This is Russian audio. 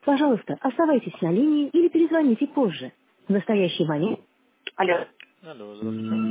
Пожалуйста, оставайтесь на линии или перезвоните позже. В настоящий момент... Алло. Алло, здравствуйте.